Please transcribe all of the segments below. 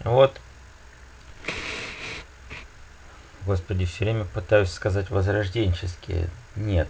Вот, господи, все время пытаюсь сказать возрожденческие. Нет,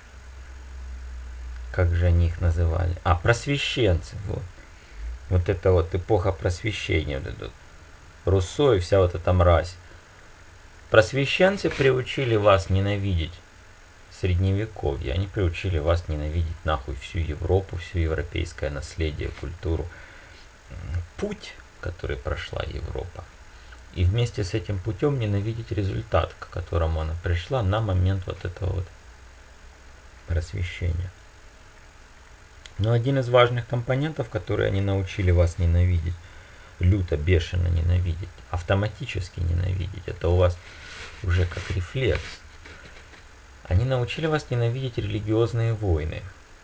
как же они их называли? А, просвещенцы, вот. Вот это вот эпоха просвещения, вот это Руссо и вся вот эта мразь. Просвещенцы приучили вас ненавидеть средневековье. Они приучили вас ненавидеть нахуй всю Европу, все европейское наследие, культуру. Путь, который прошла Европа. И вместе с этим путем ненавидеть результат, к которому она пришла на момент вот этого вот просвещения. Но один из важных компонентов, который они научили вас ненавидеть, люто, бешено ненавидеть, автоматически ненавидеть, это у вас уже как рефлекс. Они научили вас ненавидеть религиозные войны.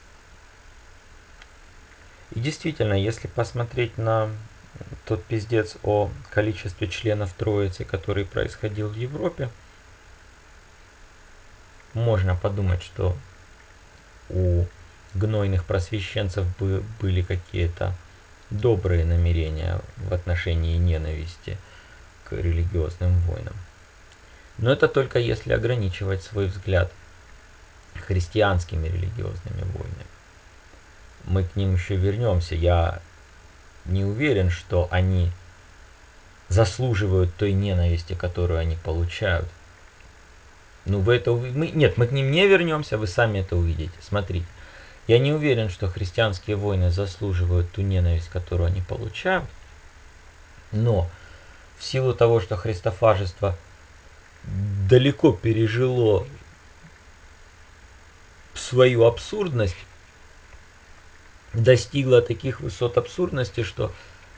И действительно, если посмотреть на тот пиздец о количестве членов Троицы, который происходил в Европе, можно подумать, что у гнойных просвещенцев были какие-то добрые намерения в отношении ненависти к религиозным войнам. Но это только если ограничивать свой взгляд христианскими религиозными войнами. Мы к ним еще вернемся. Я не уверен, что они заслуживают той ненависти, которую они получают. Ну, вы это нет, мы к ним не вернемся, вы сами это увидите. Смотрите. Я не уверен, что христианские войны заслуживают ту ненависть, которую они получают. Но в силу того, что христофажество далеко пережило свою абсурдность, достигло таких высот абсурдности, что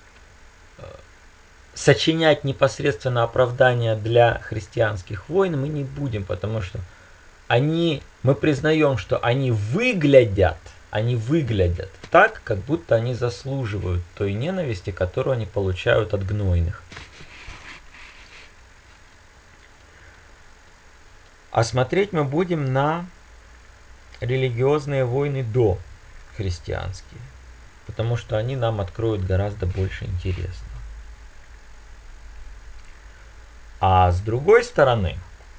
сочинять непосредственно оправдания для христианских войн мы не будем, потому что мы признаем, что они выглядят так, как будто они заслуживают той ненависти, которую они получают от гнойных. А смотреть мы будем на религиозные войны до христианские, потому что они нам откроют гораздо больше интересного. А с другой стороны,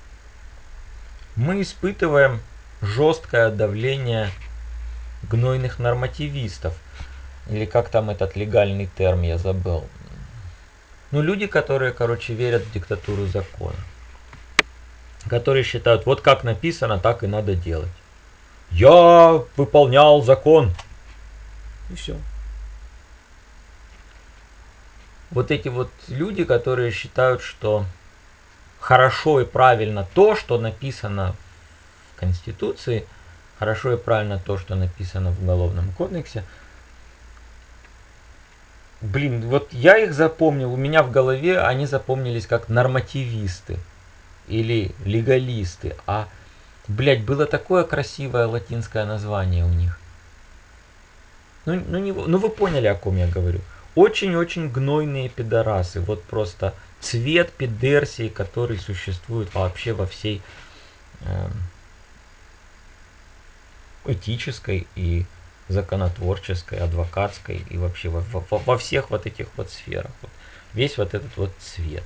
мы испытываем жесткое давление гнойных нормативистов, или как там этот легальный терм, я забыл. Ну, люди, которые, верят в диктатуру закона. Которые считают, вот как написано, так и надо делать. Я выполнял закон. И все. Вот эти вот люди, которые считают, что хорошо и правильно то, что написано в Конституции, хорошо и правильно то, что написано в Уголовном кодексе. Блин, вот я их запомнил, у меня в голове они запомнились как нормативисты или легалисты. А, блядь, было такое красивое латинское название у них. Ну вы поняли, о ком я говорю. Очень-очень гнойные пидорасы. Вот просто цвет пидерсии, который существует вообще во всей этической и законотворческой, адвокатской и вообще во всех вот этих вот сферах. Вот. Весь вот этот вот цвет.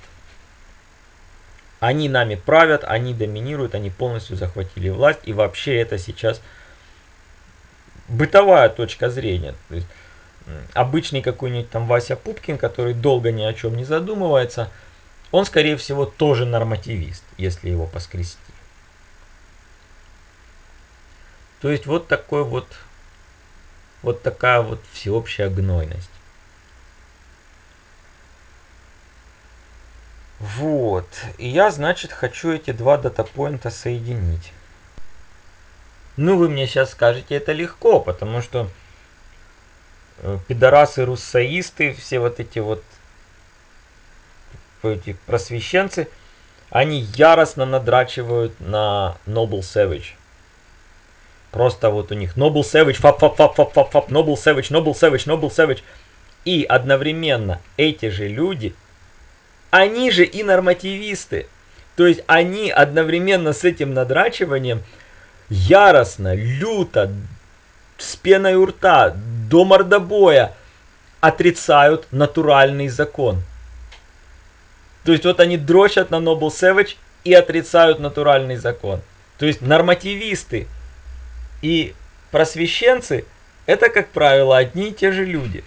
Они нами правят, они доминируют, они полностью захватили власть. И вообще это сейчас бытовая точка зрения. То есть обычный какой-нибудь там Вася Пупкин, который долго ни о чем не задумывается, он, скорее всего, тоже нормативист, если его поскрести. То есть вот такая вот всеобщая гнойность. Вот. И я, значит, хочу эти два датапоинта соединить. Ну, вы мне сейчас скажете, это легко, потому что пидорасы-руссоисты, все вот эти просвещенцы, они яростно надрачивают на Noble Savage. Просто вот у них Noble Savage, фап, Noble Savage, Noble Savage, Noble Savage. И одновременно эти же люди, они же и нормативисты. То есть они одновременно с этим надрачиванием яростно, люто, с пеной у рта, до мордобоя отрицают натуральный закон. То есть вот они дрочат на Noble Savage и отрицают натуральный закон. То есть нормативисты и просвещенцы это, как правило, одни и те же люди.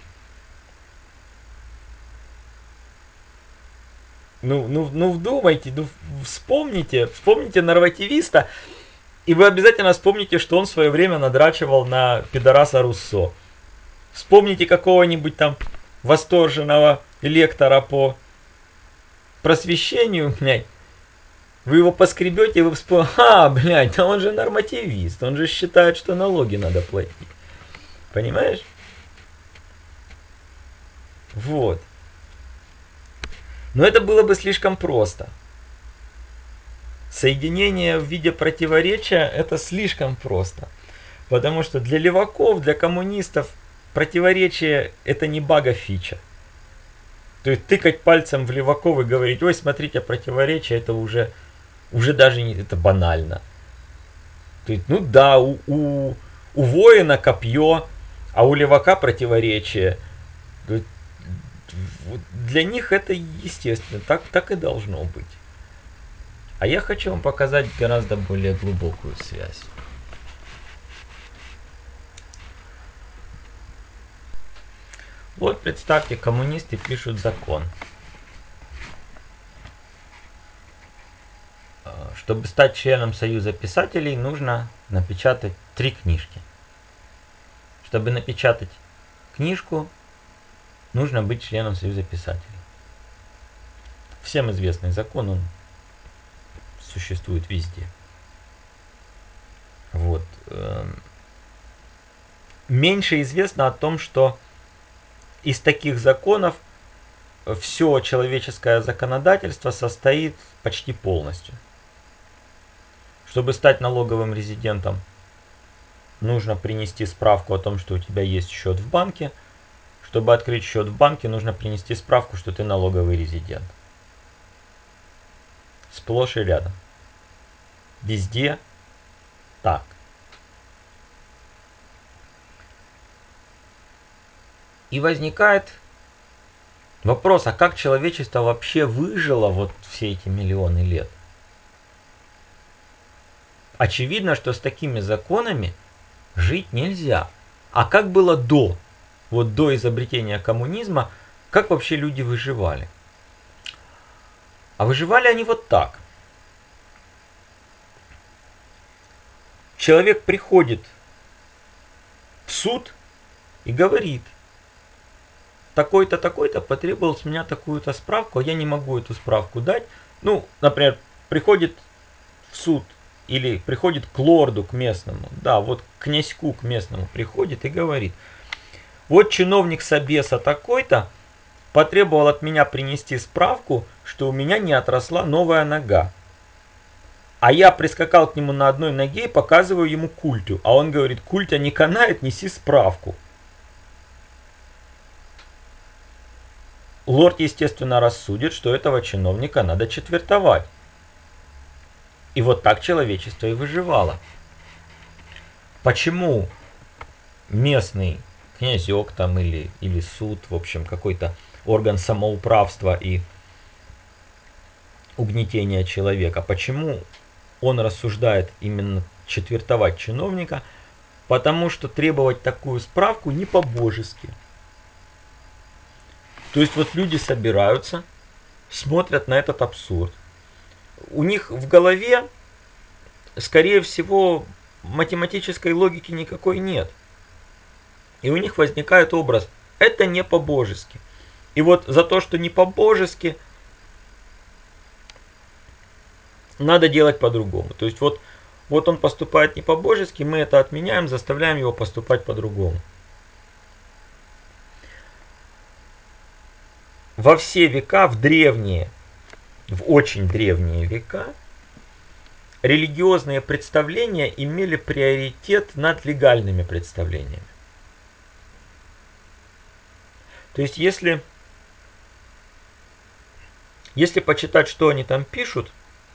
Ну вдумайте, вспомните нормативиста, и вы обязательно вспомните, что он в свое время надрачивал на пидораса Руссо. Вспомните какого-нибудь там восторженного лектора по просвещению, блядь. Вы его поскребете, и вы вспомните, блядь, да он же нормативист, он же считает, что налоги надо платить. Понимаешь? Вот. Но это было бы слишком просто. Соединение в виде противоречия это слишком просто. Потому что для леваков, для коммунистов противоречие это не бага фича. То есть тыкать пальцем в леваков и говорить, ой, смотрите, противоречие, это уже даже не, это банально. То есть, ну да, у воина копье, а у левака противоречие. Для них это естественно, так и должно быть. А я хочу вам показать гораздо более глубокую связь. Вот представьте, коммунисты пишут закон. Чтобы стать членом Союза писателей, нужно напечатать 3 книжки. Чтобы напечатать книжку, нужно быть членом Союза писателей. Всем известный закон, он существует везде. Вот. Меньше известно о том, что из таких законов все человеческое законодательство состоит почти полностью. Чтобы стать налоговым резидентом, нужно принести справку о том, что у тебя есть счет в банке. Чтобы открыть счет в банке, нужно принести справку, что ты налоговый резидент. Сплошь и рядом. Везде так. И возникает вопрос, а как человечество вообще выжило вот все эти миллионы лет? Очевидно, что с такими законами жить нельзя. А как было до? Вот до изобретения коммунизма, как вообще люди выживали? А выживали они вот так. Человек приходит в суд и говорит, такой-то, такой-то потребовал с меня такую-то справку, а я не могу эту справку дать. Ну, например, приходит в суд или приходит к лорду, к местному, да, вот к князьку, к местному приходит и говорит, вот чиновник собеса такой-то потребовал от меня принести справку, что у меня не отросла новая нога. А я прискакал к нему на одной ноге и показываю ему культю. А он говорит, культя не канает, неси справку. Лорд, естественно, рассудит, что этого чиновника надо четвертовать. И вот так человечество и выживало. Почему местный князек там или суд, в общем, какой-то орган самоуправства и угнетения человека, почему он рассуждает именно четвертовать чиновника? Потому что требовать такую справку не по-божески. То есть вот люди собираются, смотрят на этот абсурд. У них в голове, скорее всего, математической логики никакой нет. И у них возникает образ, это не по-божески. И вот за то, что не по-божески, надо делать по-другому. То есть вот он поступает не по-божески, мы это отменяем, заставляем его поступать по-другому. Во все века, в очень древние века, религиозные представления имели приоритет над легальными представлениями. То есть, если почитать, что они там пишут,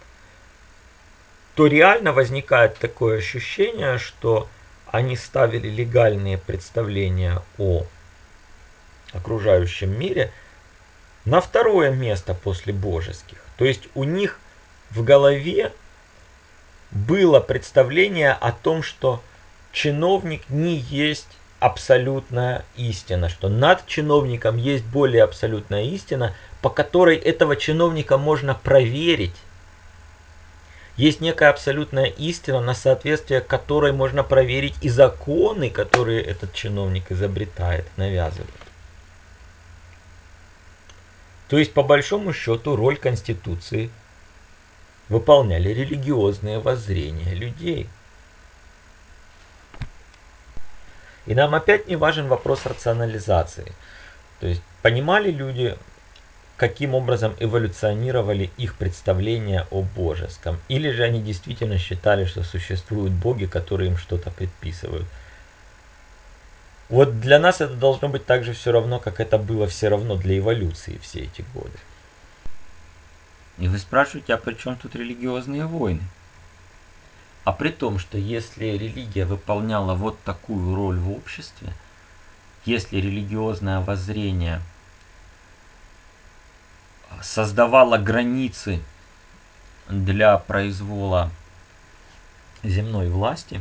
то реально возникает такое ощущение, что они ставили легальные представления о окружающем мире на второе место после божеских. То есть у них в голове было представление о том, что чиновник не есть абсолютная истина, что над чиновником есть более абсолютная истина, по которой этого чиновника можно проверить. Есть некая абсолютная истина, на соответствие которой можно проверить и законы, которые этот чиновник изобретает, навязывает. То есть, по большому счету, роль Конституции выполняли религиозные воззрения людей. И нам опять не важен вопрос рационализации. То есть, понимали люди, каким образом эволюционировали их представления о божеском? Или же они действительно считали, что существуют боги, которые им что-то предписывают? Вот для нас это должно быть так же все равно, как это было все равно для эволюции все эти годы. И вы спрашиваете, а при чем тут религиозные войны? А при том, что если религия выполняла вот такую роль в обществе, если религиозное воззрение создавало границы для произвола земной власти,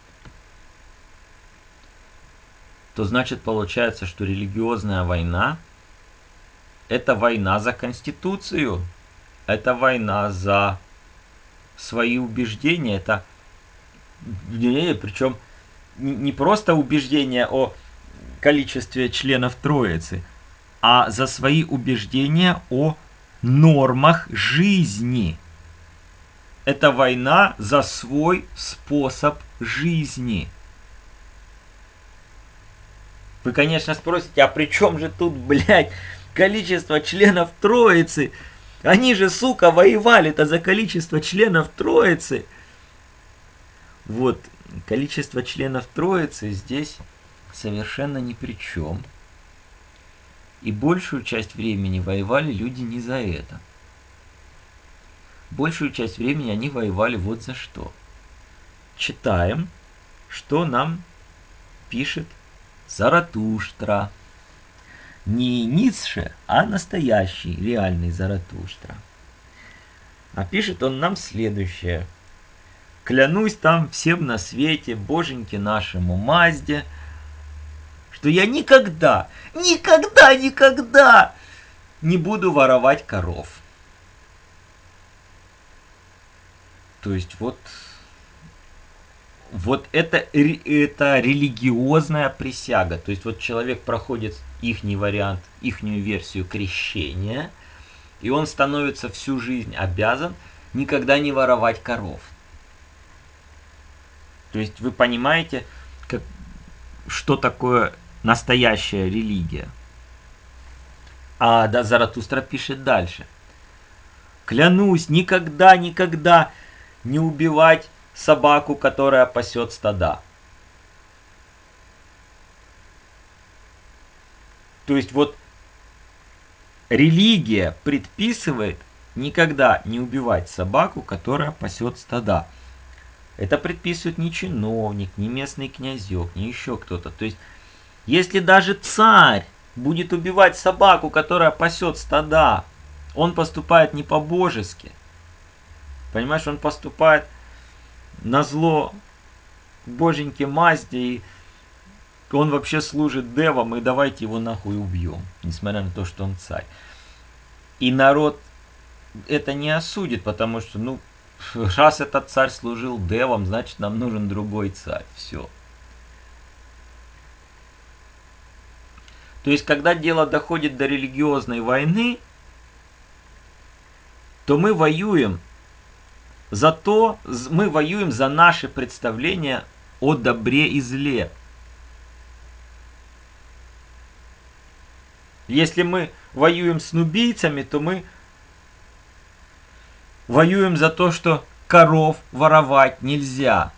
то значит получается, что религиозная война – это война за Конституцию, это война за свои убеждения, это причем не просто убеждения о количестве членов Троицы, а за свои убеждения о нормах жизни. Это война за свой способ жизни. Вы, конечно, спросите, а при чем же тут, блядь, количество членов Троицы? Они же, сука, воевали-то за количество членов Троицы. Вот, количество членов Троицы здесь совершенно ни при чем. И большую часть времени воевали люди не за это. Большую часть времени они воевали вот за что. Читаем, что нам пишет Заратуштра. Не Ницше, а настоящий, реальный Заратуштра. А пишет он нам следующее. Клянусь там всем на свете, боженьке нашему Мазде, что я никогда не буду воровать коров. То есть вот это религиозная присяга. То есть вот человек проходит ихний вариант, ихнюю версию крещения, и он становится всю жизнь обязан никогда не воровать коров. То есть вы понимаете, что такое настоящая религия. А да, Заратустра пишет дальше. Клянусь никогда не убивать собаку, которая пасет стада. То есть вот религия предписывает никогда не убивать собаку, которая пасет стада. Это предписывает не чиновник, не местный князек, не еще кто-то. То есть если даже царь будет убивать собаку, которая пасет стада, он поступает не по-божески. Понимаешь, он поступает на зло боженьке Мазде, и он вообще служит девам, и давайте его нахуй убьем, несмотря на то, что он царь. И народ это не осудит, потому что, ну, раз этот царь служил девам, значит нам нужен другой царь. Все. То есть, когда дело доходит до религиозной войны, то мы воюем за наши представления о добре и зле. Если мы воюем с нубийцами, то мы воюем за то, что коров воровать нельзя.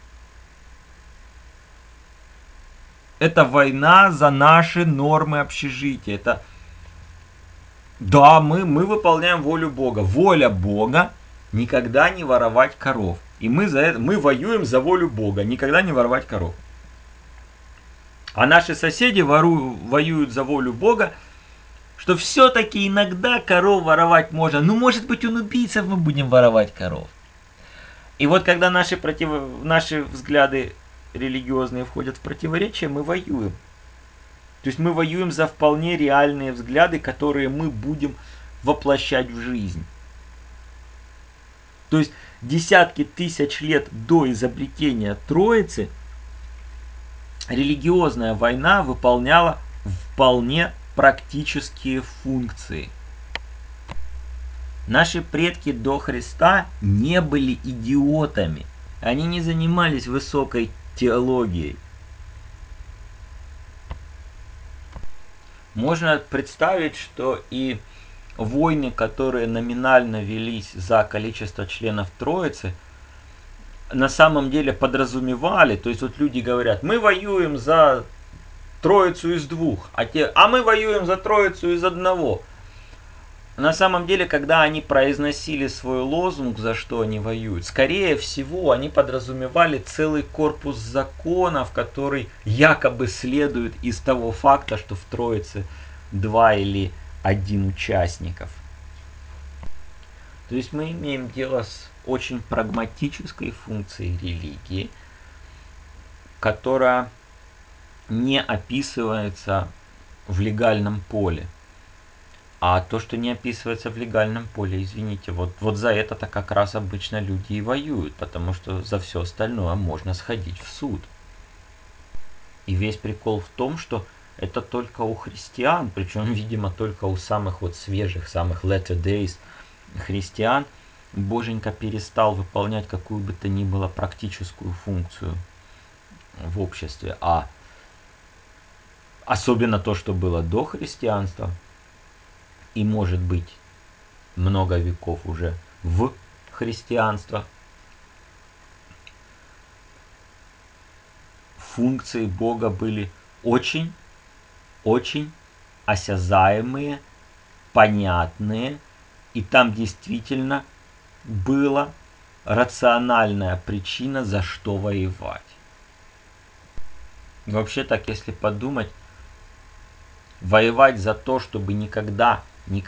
Это война за наши нормы общежития. Это да, мы выполняем волю Бога. Воля Бога никогда не воровать коров. И мы воюем за волю Бога, никогда не воровать коров. А наши соседи воюют за волю Бога, что все-таки иногда коров воровать можно. Ну, может быть, он убийцев, мы будем воровать коров. И вот когда наши взгляды религиозные входят в противоречие, мы воюем. То есть мы воюем за вполне реальные взгляды, которые мы будем воплощать в жизнь. То есть десятки тысяч лет до изобретения Троицы религиозная война выполняла вполне практические функции. Наши предки до Христа не были идиотами. Они не занимались высокой теологией. Можно представить, что и войны, которые номинально велись за количество членов Троицы, на самом деле подразумевали, то есть вот люди говорят, мы воюем за Троицу из двух, а мы воюем за Троицу из одного. На самом деле, когда они произносили свой лозунг, за что они воюют, скорее всего, они подразумевали целый корпус законов, который якобы следует из того факта, что в Троице 2 или 1 участников. То есть мы имеем дело с очень прагматической функцией религии, которая не описывается в легальном поле. А то, что не описывается в легальном поле, извините, вот за это-то как раз обычно люди и воюют, потому что за все остальное можно сходить в суд. И весь прикол в том, что это только у христиан, причем, видимо, только у самых вот свежих, самых latter days христиан, Боженька перестал выполнять какую бы то ни было практическую функцию в обществе. А особенно то, что было до христианства, и может быть много веков уже в христианство, функции Бога были очень осязаемые, понятные, и там действительно была рациональная причина, за что воевать. Вообще так, если подумать, воевать за то, чтобы никогда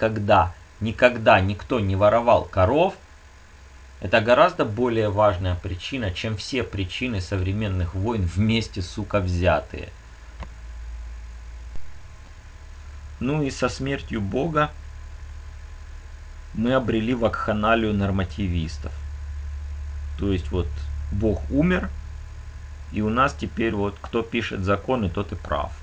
никто не воровал коров, это гораздо более важная причина, чем все причины современных войн вместе, сука, взятые. Ну и со смертью Бога мы обрели вакханалию нормативистов. То есть вот Бог умер, и у нас теперь вот кто пишет законы, тот и прав.